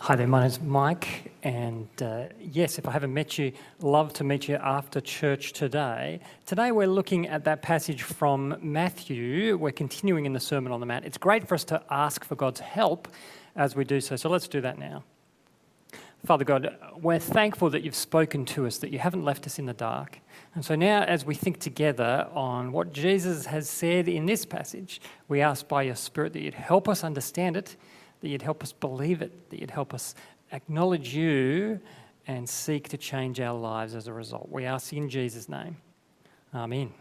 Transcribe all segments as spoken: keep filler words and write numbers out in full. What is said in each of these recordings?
Hi there, my name's Mike, and uh, yes, if I haven't met you, love to meet you after church today. Today we're looking at that passage from Matthew. We're continuing in the Sermon on the Mount. It's great for us to ask for God's help as we do so, so let's do that now. Father God, we're thankful that you've spoken to us, that you haven't left us in the dark. And so now as we think together on what Jesus has said in this passage, we ask by your Spirit that you'd help us understand it, that you'd help us believe it, that you'd help us acknowledge you and seek to change our lives as a result. We ask in Jesus' name. Amen.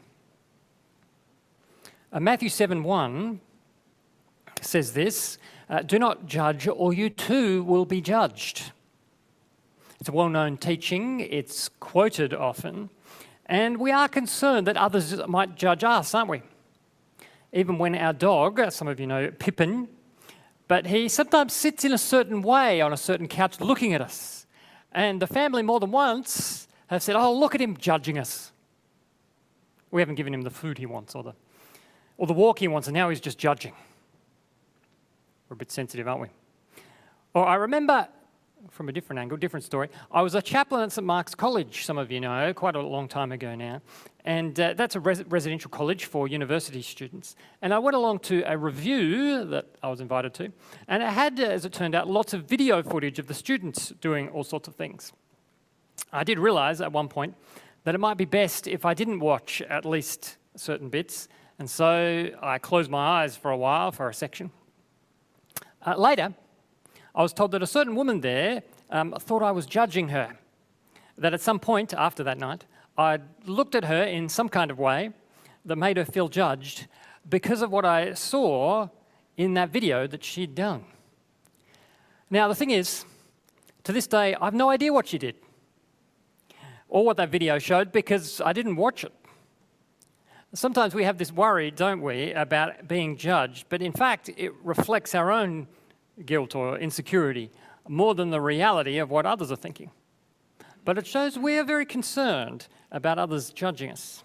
Uh, Matthew seven one says this, uh, do not judge or you too will be judged. It's a well-known teaching, it's quoted often, and we are concerned that others might judge us, aren't we? Even when our dog, some of you know Pippin, but he sometimes sits in a certain way on a certain couch looking at us. And the family more than once have said, oh, look at him judging us. We haven't given him the food he wants or the, or the walk he wants, and now he's just judging. We're a bit sensitive, aren't we? Or I remember, from a different angle, different story, I was a chaplain at St Mark's College, some of you know, quite a long time ago now. And uh, that's a res- residential college for university students. And I went along to a review that I was invited to, and it had, uh, as it turned out, lots of video footage of the students doing all sorts of things. I did realise at one point that it might be best if I didn't watch at least certain bits, and so I closed my eyes for a while for a section. Uh, later, I was told that a certain woman there um, thought I was judging her, that at some point after that night, I looked at her in some kind of way that made her feel judged because of what I saw in that video that she'd done. Now, the thing is, to this day, I've no idea what she did or what that video showed because I didn't watch it. Sometimes we have this worry, don't we, about being judged, but in fact, it reflects our own guilt or insecurity more than the reality of what others are thinking. But it shows we are very concerned about others judging us.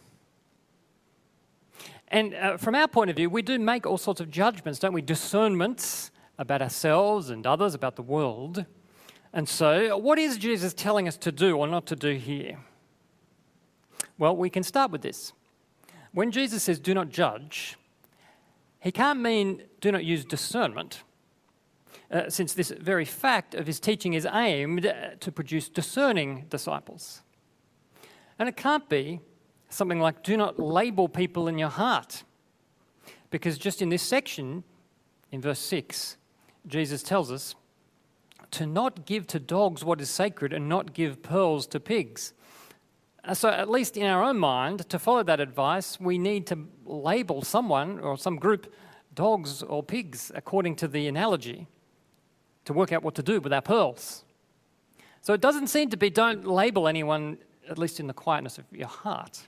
And uh, from our point of view, we do make all sorts of judgments, don't we? Discernments about ourselves and others, about the world. And so, what is Jesus telling us to do or not to do here? Well, we can start with this. When Jesus says, do not judge, he can't mean do not use discernment, Uh, since this very fact of his teaching is aimed uh, to produce discerning disciples. And it can't be something like, do not label people in your heart. Because just in this section, in verse six, Jesus tells us to not give to dogs what is sacred and not give pearls to pigs. Uh, so at least in our own mind, to follow that advice, we need to label someone or some group dogs or pigs according to the analogy, to work out what to do with our pearls. So it doesn't seem to be don't label anyone, at least in the quietness of your heart.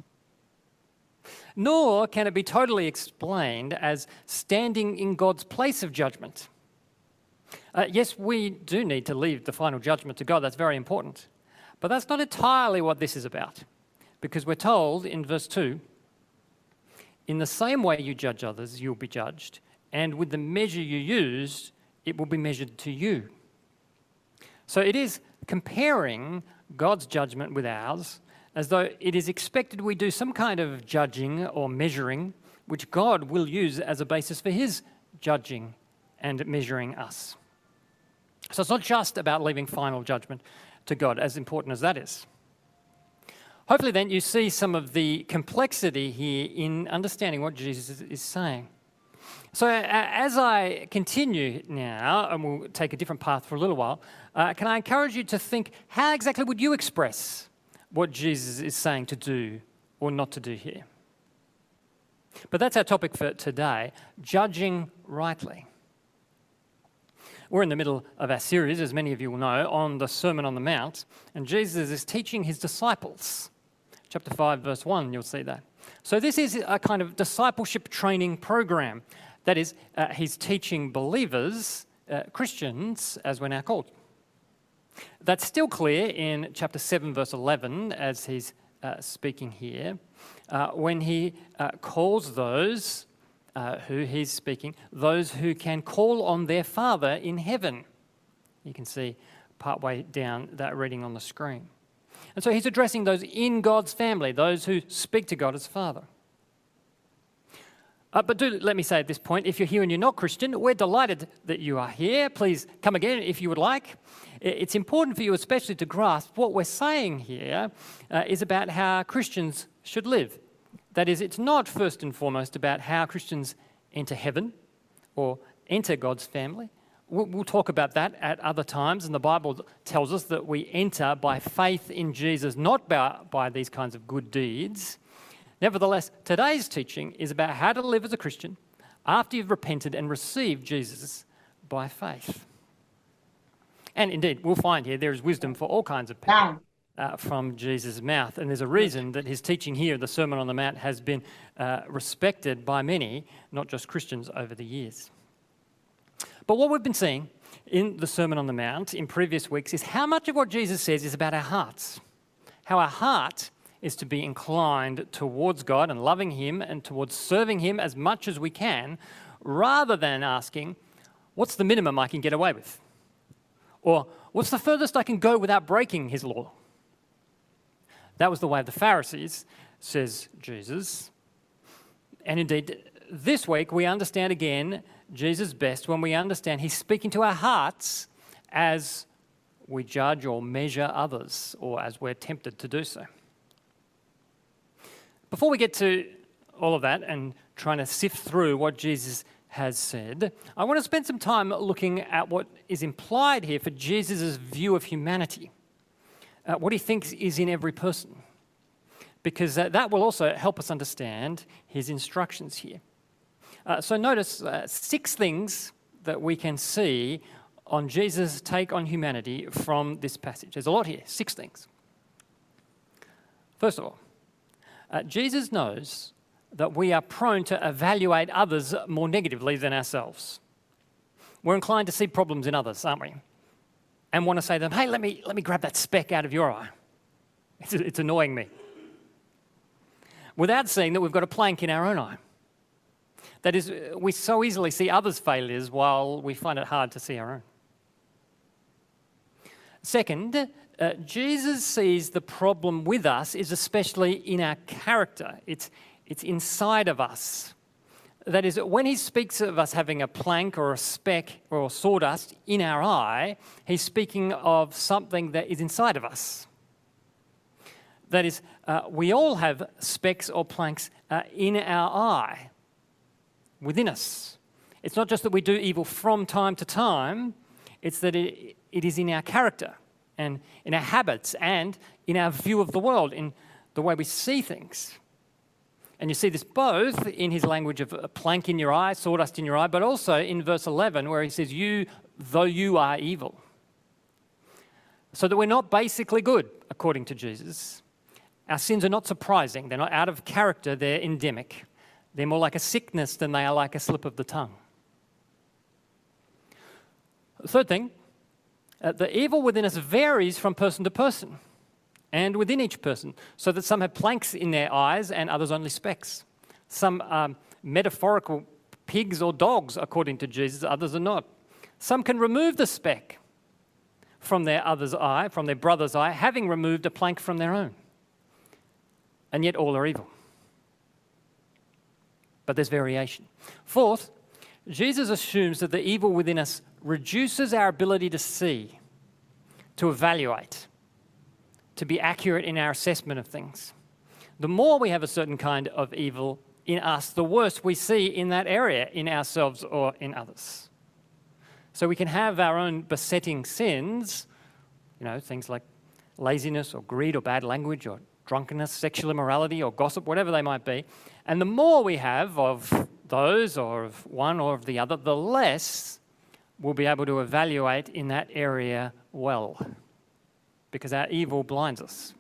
Nor can it be totally explained as standing in God's place of judgment. Uh, yes, we do need to leave the final judgment to God, that's very important. But that's not entirely what this is about. Because we're told in verse two, in the same way you judge others, you'll be judged, and with the measure you use, it will be measured to you. So it is comparing God's judgment with ours as though it is expected we do some kind of judging or measuring which God will use as a basis for his judging and measuring us. So it's not just about leaving final judgment to God, as important as that is. Hopefully then you see some of the complexity here in understanding what Jesus is saying. So uh, as I continue now, and we'll take a different path for a little while, uh, can I encourage you to think, how exactly would you express what Jesus is saying to do or not to do here? But that's our topic for today, judging rightly. We're in the middle of our series, as many of you will know, on the Sermon on the Mount, and Jesus is teaching his disciples. Chapter five, verse one, you'll see that. So this is a kind of discipleship training program. That is, uh, he's teaching believers, uh, Christians, as we're now called. That's still clear in chapter seven, verse eleven, as he's uh, speaking here, uh, when he uh, calls those uh, who he's speaking, those who can call on their Father in heaven. You can see partway down that reading on the screen. And so he's addressing those in God's family, those who speak to God as Father. Uh, but do let me say at this point, if you're here and you're not Christian, we're delighted that you are here. Please come again if you would like. It's important for you especially to grasp what we're saying here uh, is about how Christians should live. That is, it's not first and foremost about how Christians enter heaven or enter God's family. We'll, we'll talk about that at other times, and the Bible tells us that we enter by faith in Jesus, not by, by these kinds of good deeds. Nevertheless, today's teaching is about how to live as a Christian after you've repented and received Jesus by faith. And indeed, we'll find here there is wisdom for all kinds of people uh, from Jesus' mouth. And there's a reason that his teaching here, the Sermon on the Mount, has been uh, respected by many, not just Christians, over the years. But what we've been seeing in the Sermon on the Mount in previous weeks is how much of what Jesus says is about our hearts, how our heart is to be inclined towards God and loving him and towards serving him as much as we can, rather than asking, what's the minimum I can get away with? Or what's the furthest I can go without breaking his law? That was the way of the Pharisees, says Jesus. And indeed, this week we understand again Jesus best when we understand he's speaking to our hearts as we judge or measure others, or as we're tempted to do so. Before we get to all of that and trying to sift through what Jesus has said, I want to spend some time looking at what is implied here for Jesus' view of humanity, uh, what he thinks is in every person, because uh, that will also help us understand his instructions here. Uh, so notice uh, six things that we can see on Jesus' take on humanity from this passage. There's a lot here, six things. First of all, Uh, Jesus knows that we are prone to evaluate others more negatively than ourselves. We're inclined to see problems in others, aren't we? And want to say to them, hey, let me, let me grab that speck out of your eye. It's, it's annoying me. Without seeing that we've got a plank in our own eye. That is, we so easily see others' failures while we find it hard to see our own. Second, Uh, Jesus sees the problem with us is especially in our character. It's, it's inside of us. That is, when he speaks of us having a plank or a speck or sawdust in our eye, he's speaking of something that is inside of us. That is, uh, we all have specks or planks uh, in our eye, within us. It's not just that we do evil from time to time, it's that it, it is in our character, and in our habits, and in our view of the world, in the way we see things. And you see this both in his language of a plank in your eye, sawdust in your eye, but also in verse eleven where he says, you, though you are evil. So that we're not basically good, according to Jesus. Our sins are not surprising. They're not out of character. They're endemic. They're more like a sickness than they are like a slip of the tongue. Third thing, Uh, the evil within us varies from person to person and within each person, so that some have planks in their eyes and others only specks. Some are metaphorical pigs or dogs, according to Jesus, others are not. Some can remove the speck from their other's eye, from their brother's eye, having removed a plank from their own. And yet all are evil. But there's variation. Fourth, Jesus assumes that the evil within us reduces our ability to see, to evaluate, to be accurate in our assessment of things. The more we have a certain kind of evil in us, the worse we see in that area, in ourselves or in others. So we can have our own besetting sins, you know, things like laziness or greed or bad language or drunkenness, sexual immorality or gossip, whatever they might be. And the more we have of those or of one or of the other, the less we'll be able to evaluate in that area well, because our evil blinds us.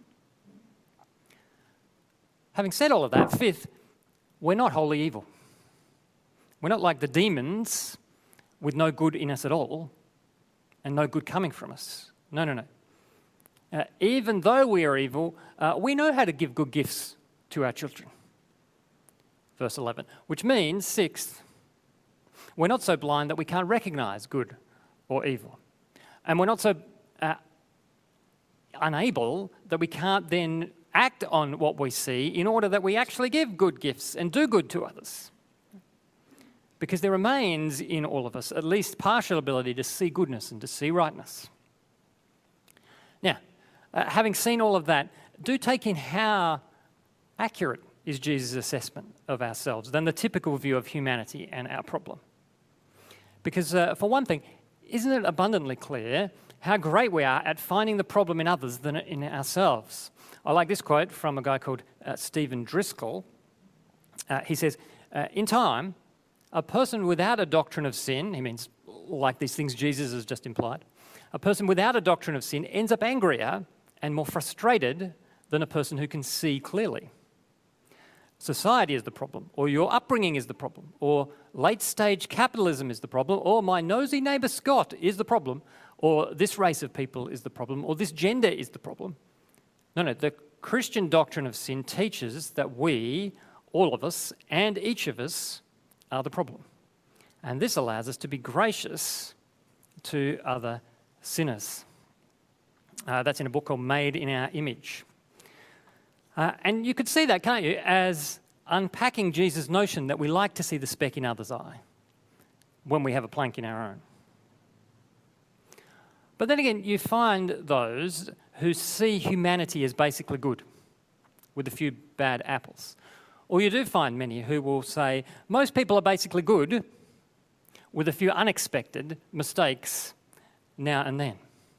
Having said all of that, fifth, we're not wholly evil. We're not like the demons with no good in us at all and no good coming from us. No, no, no. Uh, even though we are evil, uh, we know how to give good gifts to our children. Verse eleven, which means, sixth, we're not so blind that we can't recognize good or evil. And we're not so uh, unable that we can't then act on what we see in order that we actually give good gifts and do good to others. Because there remains in all of us at least partial ability to see goodness and to see rightness. Now, uh, having seen all of that, do take in how accurate is Jesus' assessment of ourselves than the typical view of humanity and our problem. Because uh, for one thing, isn't it abundantly clear how great we are at finding the problem in others than in ourselves? I like this quote from a guy called uh, Stephen Driscoll. Uh, he says, uh, in time, a person without a doctrine of sin, he means like these things Jesus has just implied, a person without a doctrine of sin ends up angrier and more frustrated than a person who can see clearly. Society is the problem, or your upbringing is the problem, or late-stage capitalism is the problem, or my nosy neighbour Scott is the problem, or this race of people is the problem, or this gender is the problem. No, no, the Christian doctrine of sin teaches that we, all of us, and each of us are the problem. And this allows us to be gracious to other sinners. Uh, that's in a book called Made in Our Image. Uh, and you could see that, can't you, as unpacking Jesus' notion that we like to see the speck in others' eye when we have a plank in our own. But then again, you find those who see humanity as basically good, with a few bad apples. Or you do find many who will say, most people are basically good, with a few unexpected mistakes now and then.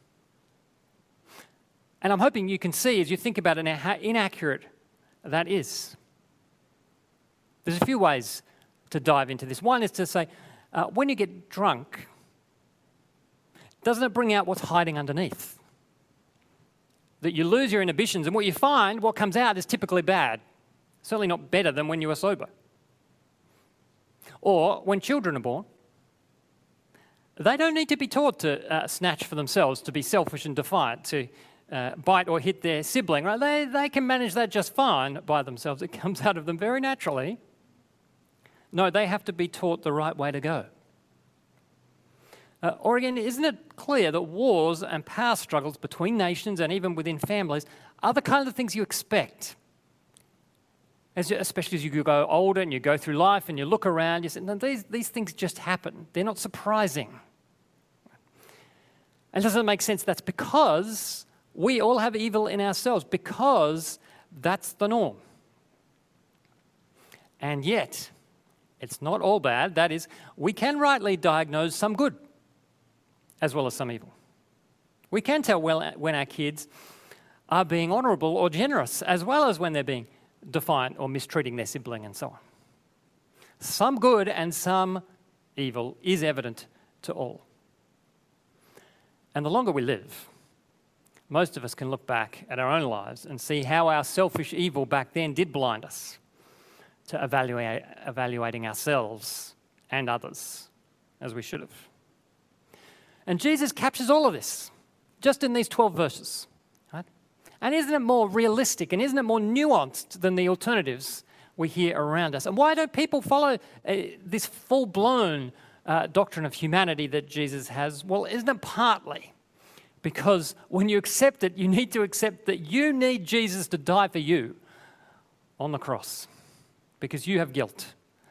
And I'm hoping you can see, as you think about it now, how inaccurate that is. There's a few ways to dive into this. One is to say, uh, when you get drunk, doesn't it bring out what's hiding underneath? That you lose your inhibitions, and what you find, what comes out, is typically bad. Certainly not better than when you were sober. Or when children are born, they don't need to be taught to uh, snatch for themselves, to be selfish and defiant, to uh, bite or hit their sibling. Right? They, they can manage that just fine by themselves. It comes out of them very naturally. No, they have to be taught the right way to go. Uh, or again, isn't it clear that wars and power struggles between nations and even within families are the kind of things you expect? As you, especially as you go older and you go through life and you look around, you say, no, these, these things just happen. They're not surprising. And doesn't it make sense? That's because we all have evil in ourselves, because that's the norm. And yet, it's not all bad. That is, we can rightly diagnose some good as well as some evil. We can tell well when our kids are being honourable or generous, as well as when they're being defiant or mistreating their sibling and so on. Some good and some evil is evident to all. And the longer we live, most of us can look back at our own lives and see how our selfish evil back then did blind us to evaluate, evaluating ourselves and others as we should have. And Jesus captures all of this just in these twelve verses. Right? And isn't it more realistic and isn't it more nuanced than the alternatives we hear around us? And why don't people follow uh, this full-blown uh, doctrine of humanity that Jesus has? Well, isn't it partly because when you accept it, you need to accept that you need Jesus to die for you on the cross because you have guilt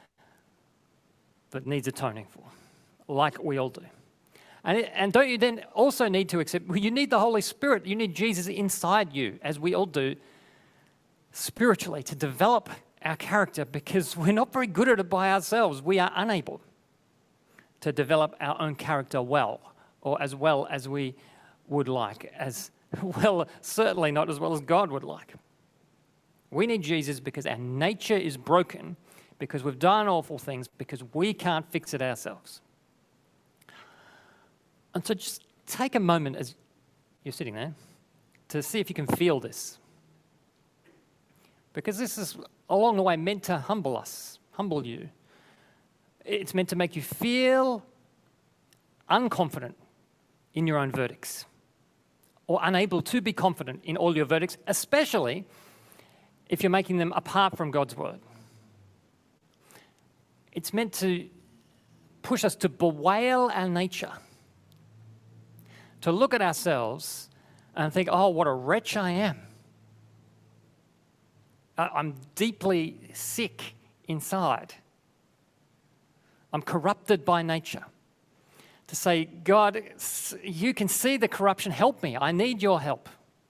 that needs atoning for, like we all do. And, it, and don't you then also need to accept, well, you need the Holy Spirit, you need Jesus inside you, as we all do, spiritually, to develop our character, because we're not very good at it by ourselves. We are unable to develop our own character well, or as well as we would like, as well, certainly not as well as God would like. We need Jesus because our nature is broken, because we've done awful things, because we can't fix it ourselves. And so just take a moment as you're sitting there to see if you can feel this. Because this is along the way meant to humble us, humble you. It's meant to make you feel unconfident in your own verdicts, or unable to be confident in all your verdicts, especially if you're making them apart from God's word. It's meant to push us to bewail our nature, to look at ourselves and think, oh, what a wretch I am. I'm deeply sick inside. I'm corrupted by nature. To say, God, you can see the corruption. Help me. I need your help.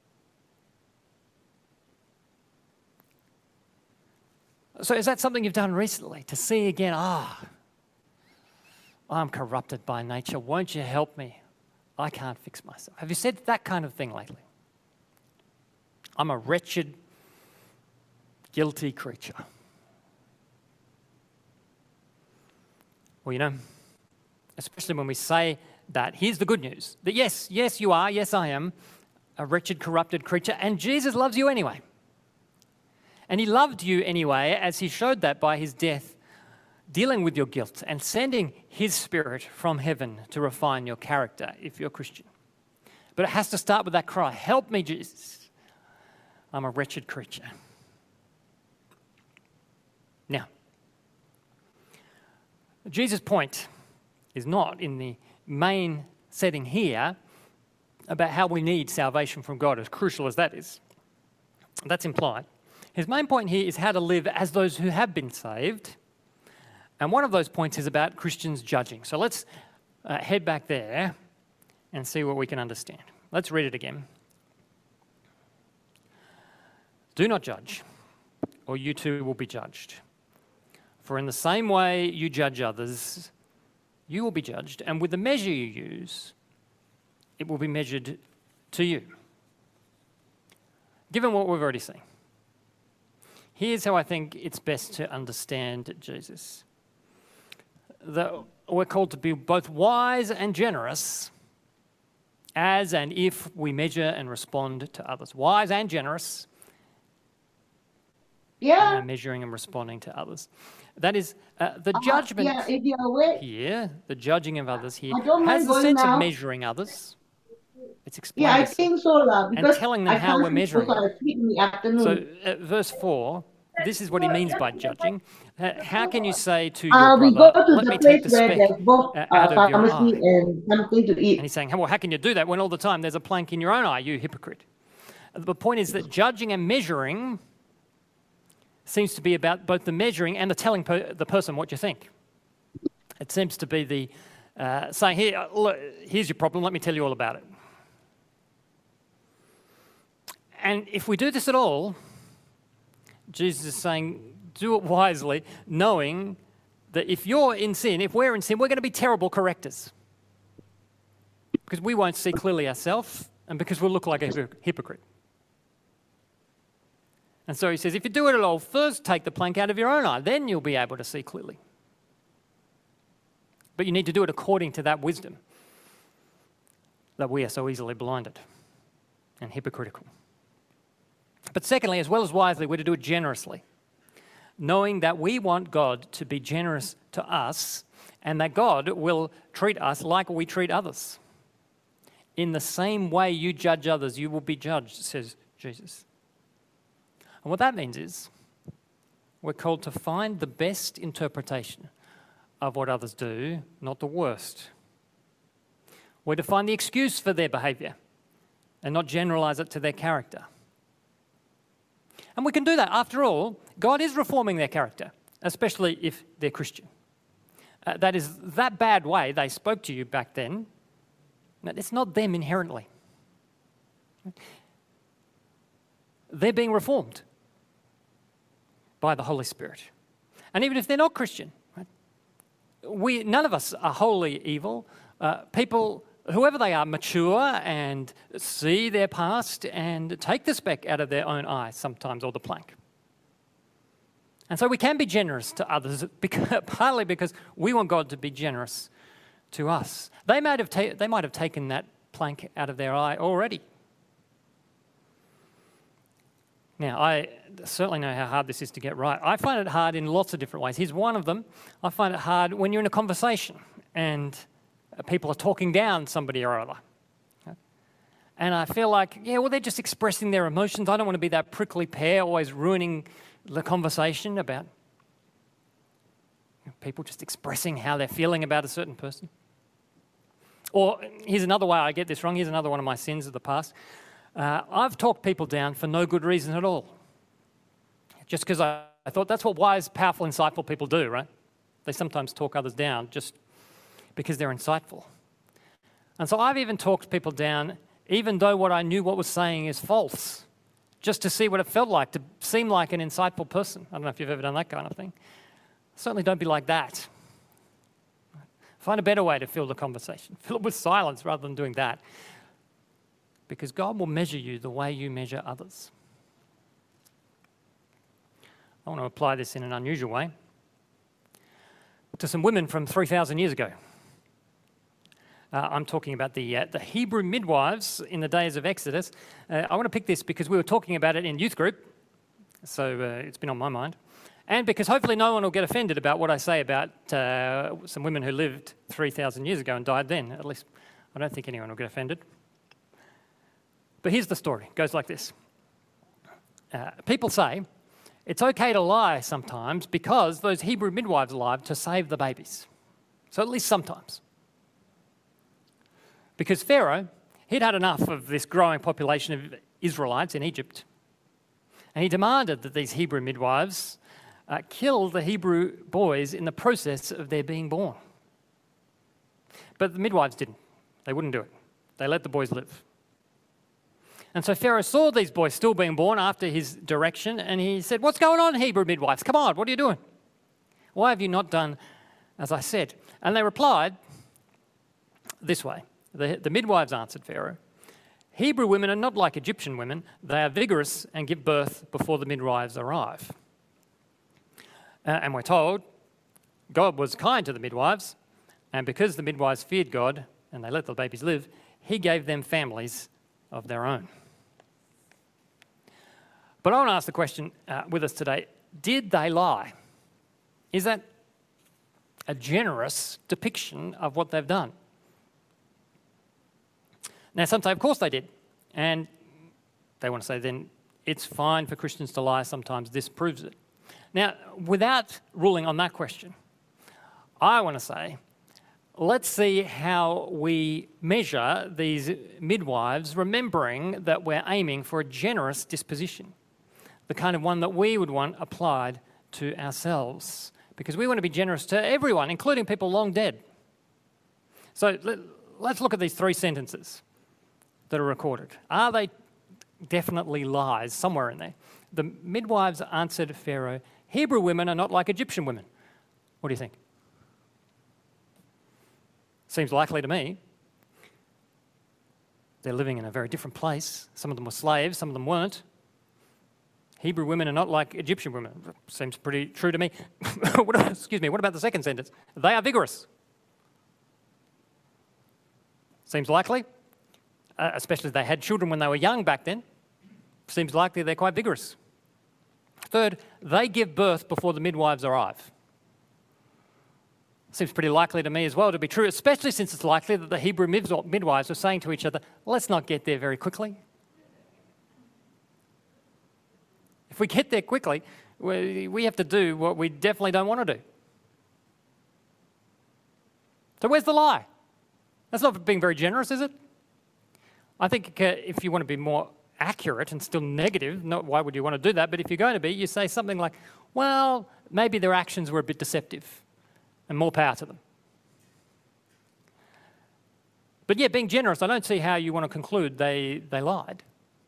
So is that something you've done recently? To see again, ah, I'm corrupted by nature. Won't you help me? I can't fix myself. Have you said that kind of thing lately? I'm a wretched, guilty creature. Well, you know, especially when we say that, here's the good news. That yes, yes, you are, yes, I am a wretched, corrupted creature, and Jesus loves you anyway. And he loved you anyway, as he showed that by his death, dealing with your guilt and sending his Spirit from heaven to refine your character if you're a Christian. But it has to start with that cry, help me, Jesus. I'm a wretched creature. Now, Jesus' point is not in the main setting here about how we need salvation from God, as crucial as that is. That's implied. His main point here is how to live as those who have been saved. And one of those points is about Christians judging. So let's uh, head back there and see what we can understand. Let's read it again. Do not judge, or you too will be judged. For in the same way you judge others, you will be judged, and with the measure you use, it will be measured to you. Given what we've already seen, here's how I think it's best to understand Jesus. That we're called to be both wise and generous as and if we measure and respond to others. Wise and generous. Yeah. And measuring and responding to others. That is, uh, the Uh, judgment yeah, if you're awake, here, the judging of others here, I don't has mind the going sense now. of measuring others. It's Yeah, I explained us think so, lah. and Because telling them I how can't we're sleep, measuring so it. I sleep in the afternoon. So, uh, verse four, this is what he means by judging. Uh, how can you say to your Uh, we go brother, to let the me take place the where speck there's both uh, uh, out of your pharmacy eye? and something to And eat. he's saying, well, how can you do that when all the time there's a plank in your own eye, you hypocrite? The point is that judging and measuring seems to be about both the measuring and the telling per- the person what you think. It seems to be the uh, saying, here, look, here's your problem, let me tell you all about it. And if we do this at all, Jesus is saying, do it wisely, knowing that if you're in sin, if we're in sin, we're going to be terrible correctors. Because we won't see clearly ourselves, and because we'll look like a hypocrite. And so he says, if you do it at all, first take the plank out of your own eye, then you'll be able to see clearly. But you need to do it according to that wisdom that we are so easily blinded and hypocritical. But secondly, as well as wisely, we're to do it generously, knowing that we want God to be generous to us and that God will treat us like we treat others. In the same way you judge others, you will be judged, says Jesus. And what that means is we're called to find the best interpretation of what others do, not the worst. We're to find the excuse for their behaviour and not generalise it to their character. And we can do that. After all, God is reforming their character, especially if they're Christian. Uh, that is, that bad way they spoke to you back then, it's not them inherently. They're being reformed by the Holy Spirit. And even if they're not Christian, right, we, none of us are wholly evil. Uh, people, whoever they are, mature and see their past and take the speck out of their own eye sometimes, or the plank. And so we can be generous to others, because, partly because we want God to be generous to us. They might have ta- they might have taken that plank out of their eye already. Now, I certainly know how hard this is to get right. I find it hard in lots of different ways. Here's one of them. I find it hard when you're in a conversation and people are talking down somebody or other. And I feel like, yeah, well, they're just expressing their emotions. I don't want to be that prickly pear always ruining the conversation about people just expressing how they're feeling about a certain person. Or here's another way I get this wrong. Here's another one of my sins of the past. Uh, I've talked people down for no good reason at all. Just because I, I thought that's what wise, powerful, insightful people do, right? They sometimes talk others down just because they're insightful. And so I've even talked people down even though what I knew what was saying is false, just to see what it felt like, to seem like an insightful person. I don't know if you've ever done that kind of thing. Certainly don't be like that. Find a better way to fill the conversation. Fill it with silence rather than doing that. Because God will measure you the way you measure others. I want to apply this in an unusual way to some women from three thousand years ago. Uh, I'm talking about the, uh, the Hebrew midwives in the days of Exodus. Uh, I want to pick this because we were talking about it in youth group, so uh, it's been on my mind. And because hopefully no one will get offended about what I say about uh, some women who lived three thousand years ago and died then. At least I don't think anyone will get offended. But here's the story. It goes like this. Uh, people say it's okay to lie sometimes because those Hebrew midwives lied to save the babies. So at least sometimes. Because Pharaoh, he'd had enough of this growing population of Israelites in Egypt. And he demanded that these Hebrew midwives uh, kill the Hebrew boys in the process of their being born. But the midwives didn't. They wouldn't do it. They let the boys live. And so Pharaoh saw these boys still being born after his direction, and he said, "What's going on, Hebrew midwives? Come on, what are you doing? Why have you not done as I said?" And they replied this way. The, the midwives answered Pharaoh, "Hebrew women are not like Egyptian women. They are vigorous and give birth before the midwives arrive." Uh, and we're told God was kind to the midwives, and because the midwives feared God and they let the babies live, he gave them families of their own. But I want to ask the question uh, with us today, did they lie? Is that a generous depiction of what they've done? Now, some say, of course they did. And they want to say, then it's fine for Christians to lie. Sometimes this proves it. Now, without ruling on that question, I want to say, let's see how we measure these midwives, remembering that we're aiming for a generous disposition, the kind of one that we would want applied to ourselves, because we want to be generous to everyone, including people long dead. So let, let's look at these three sentences that are recorded. Are they definitely lies somewhere in there? The midwives answered Pharaoh, "Hebrew women are not like Egyptian women." What do you think? Seems likely to me. They're living in a very different place. Some of them were slaves, some of them weren't. Hebrew women are not like Egyptian women. Seems pretty true to me. what, excuse me, what about the second sentence? They are vigorous. Seems likely. Uh, especially if they had children when they were young back then. Seems likely they're quite vigorous. Third, they give birth before the midwives arrive. Seems pretty likely to me as well to be true, especially since it's likely that the Hebrew midwives were saying to each other, let's not get there very quickly. If we get there quickly, we, we have to do what we definitely don't want to do. So where's the lie? That's not being very generous, is it? I think uh, if you want to be more accurate and still negative, not why would you want to do that, but if you're going to be, you say something like, well, maybe their actions were a bit deceptive, and more power to them. But yeah, being generous, I don't see how you want to conclude they, they lied.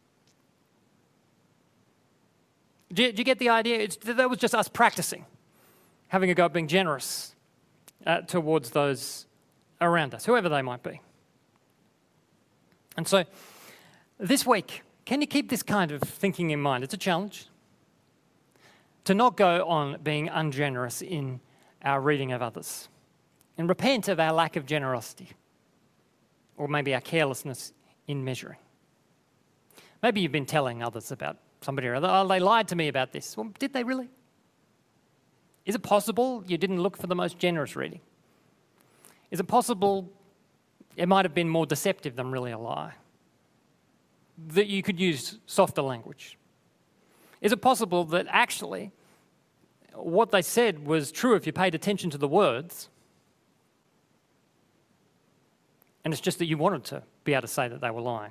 Do you, do you get the idea? It's, that was just us practicing, having a go at being generous uh, towards those around us, whoever they might be. And so this week, can you keep this kind of thinking in mind? It's a challenge to not go on being ungenerous in our reading of others and repent of our lack of generosity or maybe our carelessness in measuring. Maybe you've been telling others about somebody or other, oh, they lied to me about this. Well, did they really? Is it possible you didn't look for the most generous reading? Is it possible it might have been more deceptive than really a lie? That you could use softer language? Is it possible that actually what they said was true if you paid attention to the words, And it's just that you wanted to be able to say that they were lying.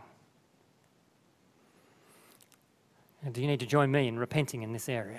And do you need to join me in repenting in this area?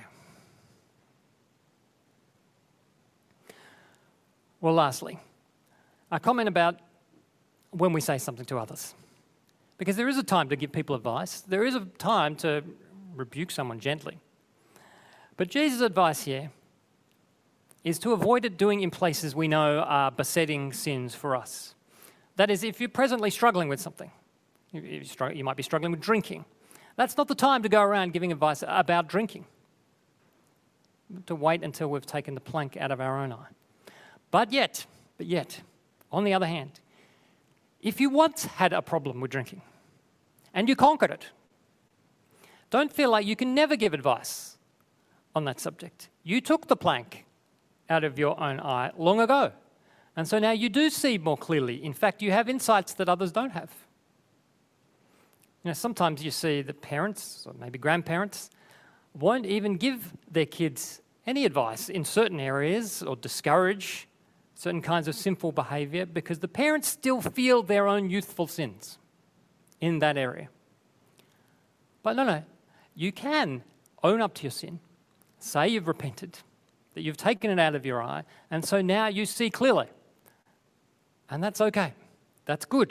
Well, lastly, a comment about when we say something to others. Because there is a time to give people advice. There is a time to rebuke someone gently. But Jesus' advice here is to avoid it doing in places we know are besetting sins for us. That is, if you're presently struggling with something, you, you might be struggling with drinking. That's not the time to go around giving advice about drinking. To wait until we've taken the plank out of our own eye. But yet, but yet, on the other hand, if you once had a problem with drinking and you conquered it, don't feel like you can never give advice on that subject. You took the plank out of your own eye long ago. And so now you do see more clearly. In fact, you have insights that others don't have. You know, sometimes you see that parents, or maybe grandparents, won't even give their kids any advice in certain areas or discourage certain kinds of sinful behaviour because the parents still feel their own youthful sins in that area. But no, no, you can own up to your sin, say you've repented, that you've taken it out of your eye, and so now you see clearly. And that's okay. That's good.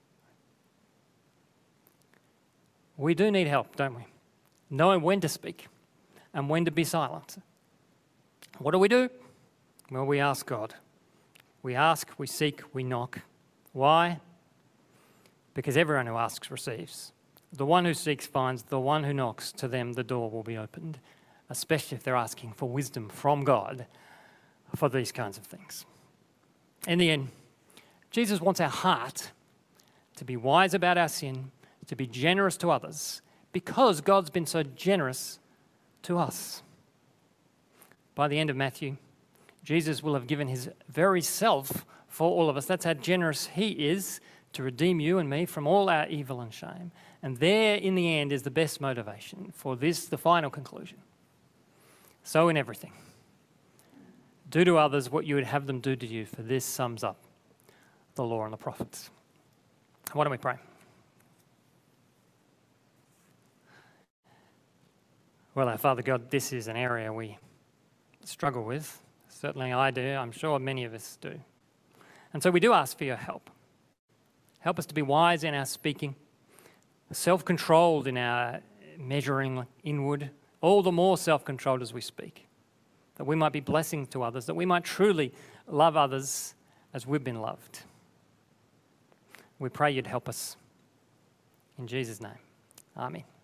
We do need help, don't we? Knowing when to speak and when to be silent. What do we do? Well, we ask God. We ask, we seek, we knock. Why? Because everyone who asks receives. The one who seeks finds, the one who knocks, to them the door will be opened, especially if they're asking for wisdom from God for these kinds of things. In the end, Jesus wants our heart to be wise about our sin, to be generous to others, because God's been so generous to us. By the end of Matthew, Jesus will have given his very self for all of us. That's how generous he is to redeem you and me from all our evil and shame. And there, in the end, is the best motivation for this, the final conclusion. So in everything, do to others what you would have them do to you, for this sums up the law and the prophets. Why don't we pray? Well, our Father God, this is an area we struggle with. Certainly I do. I'm sure many of us do. And so we do ask for your help. Help us to be wise in our speaking, self-controlled in our measuring inward, all the more self-controlled as we speak, that we might be blessings to others, that we might truly love others as we've been loved. We pray you'd help us. In Jesus' name, amen.